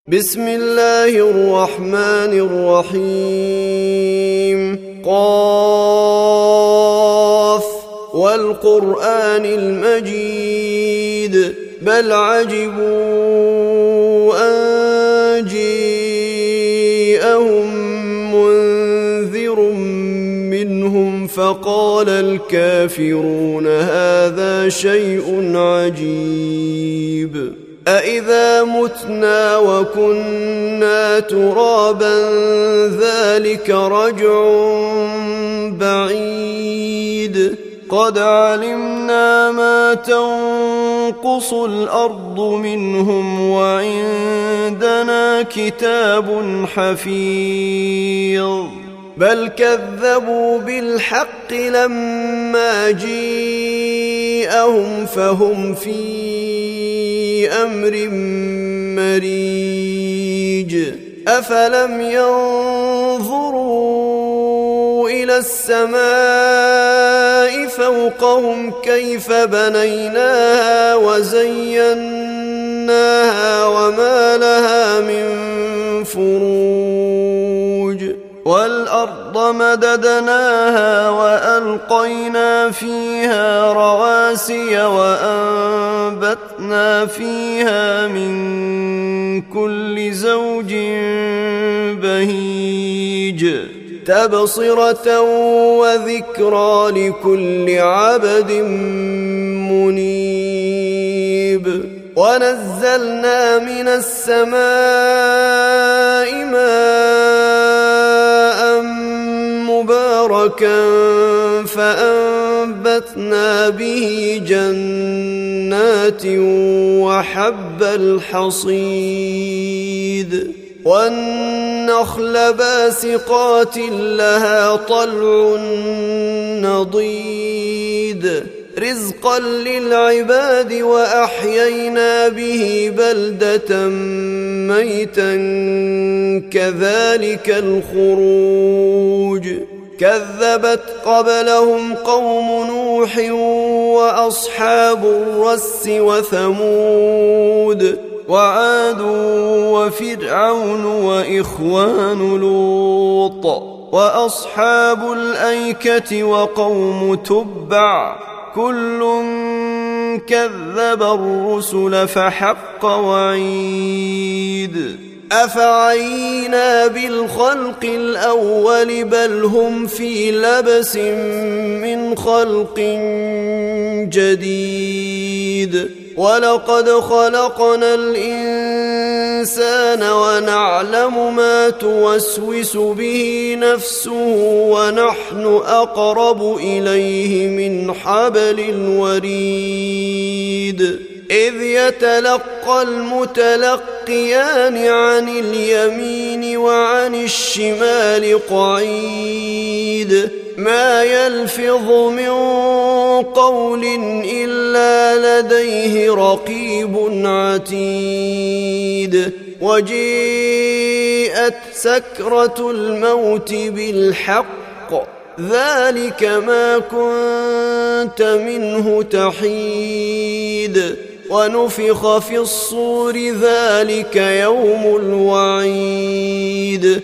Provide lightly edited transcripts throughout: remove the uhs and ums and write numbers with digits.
بسم الله الرحمن الرحيم قاف والقرآن المجيد بل عجبوا أن جاءهم منذر منهم فقال الكافرون هذا شيء عجيب أإذا متنا وكنا ترابا ذلك رجع بعيد قد علمنا ما تنقص الأرض منهم وعندنا كتاب حفيظ بل كذبوا بالحق لما جاءهم فهم في أمر مريج أفلم ينظروا إلى السماء فوقهم كيف بنيناها وزيناها وما لها من فروج والأرض مددناها وألقينا فيها رواسي وأنبتنا فيها من كل زوج بهيج تبصرة وذكرى لكل عبد منيب ونزلنا من السماء ماء مباركا فأنبتنا به جنات وحب الحصيد والنخل باسقات لها طلع نضيد رزقا للعباد وأحيينا به بلدة ميتا كذلك الخروج كذبت قبلهم قوم نوح وأصحاب الرس وثمود وعاد وفرعون وإخوان لوط وأصحاب الأيكة وقوم تبع كل كذب الرسل فحق وعيد أفعينا بالخلق الأول بل هم في لبس من خلق جديد ولقد خلقنا الإنسان ونعلم ما توسوس به نفسه ونحن أقرب إليه من حبل الوريد إذ يتلقى المتلقيان عن اليمين وعن الشمال قعيد ما يلفظ من قول إلا لديه رقيب عتيد وجيءت سكرة الموت بالحق ذلك ما كنت منه تحيد ونفخ في الصور ذلك يوم الوعيد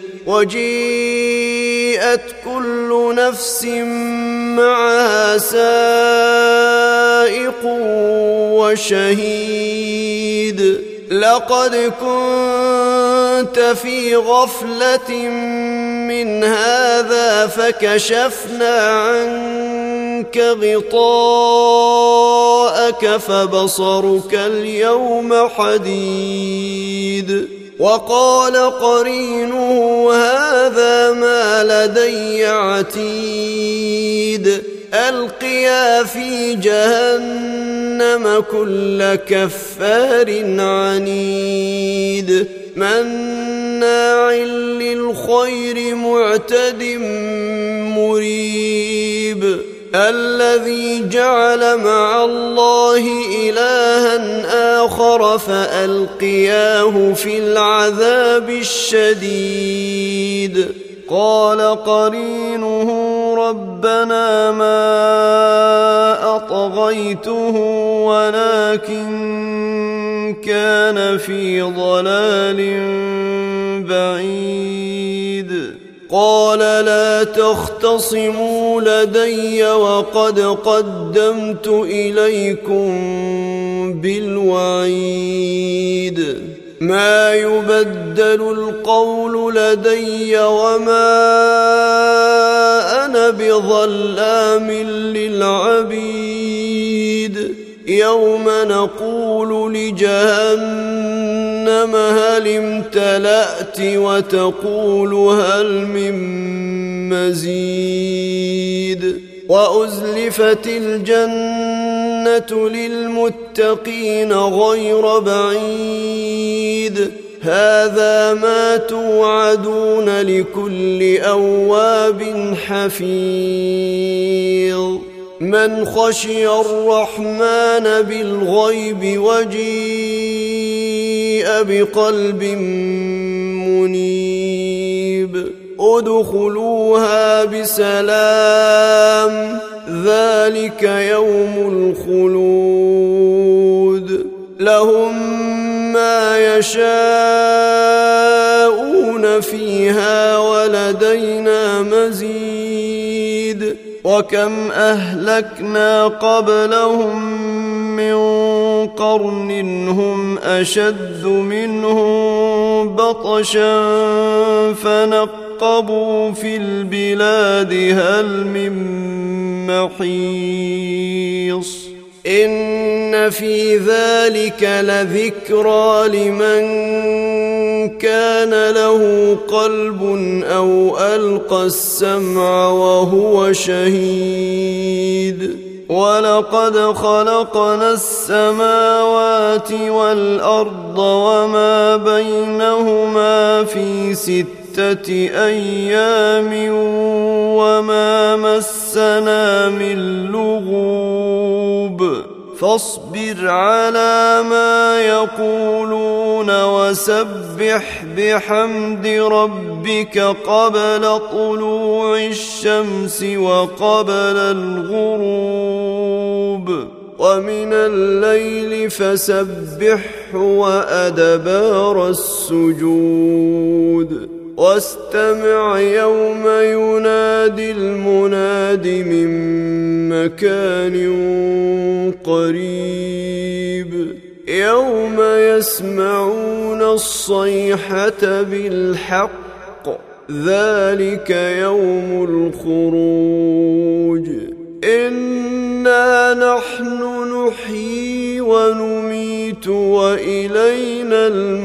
وجيءت كل نفس معها سائق وشهيد لقد كنت في غفلة من هذا فكشفنا عنك غطاءك فبصرك اليوم حديد وقال قرينه هذا ما لدي عتيد ألقيا في جهنم كل كفار عنيد مناع للخير معتد مريب الذي جعل مع الله إلها آخر فألقياه في العذاب الشديد قال قرينه ربنا ما أطغيته ولكن كان في ضلال بعيد قال لا تختصموا لدي وقد قدمت إليكم بالوعيد ما يبدل القول لدي وما أنا بظلام للعبيد يوم نقول لجهنم هل امتلأت وتقول هل من مزيد وأزلفت الجنة للمتقين غير بعيد هذا ما توعدون لكل أواب حفيظ من خشي الرحمن بالغيب وجيء بقلب منيب ادخلوها بسلام ذلك يوم الخلود لهم ما يشاءون فيها ولدينا مزيد وكم أهلكنا قبلهم من قرن هم أشد منهم بطشا فنقبوا في البلاد هل من محيص إن في ذلك لذكرى لمن كان له قلب أو ألقى السمع وهو شهيد ولقد خلقنا السماوات والأرض وما بينهما في 6 أيام وما مسنا من لغوب فاصبر على ما يقولون وسبح بحمد ربك قبل طلوع الشمس وقبل الغروب ومن الليل فسبحه وأدبار السجود واستمع يوم ينادي المناد من مكان قريب يوم يسمعون الصيحة بالحق ذلك يوم الخروج إنا نحن نحيي ونميت وإلينا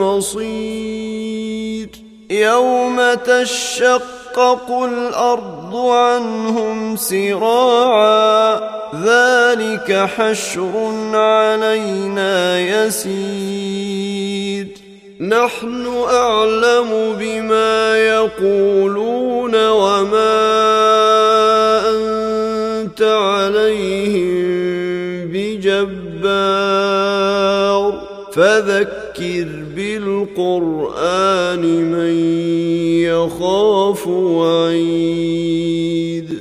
المصير يوم تشقق الأرض عنهم سراعا ذلك حشر علينا يسير نحن أعلم بما يقولون وما أنت عليهم بجبار فذكر بالقرآن من يخاف وعيد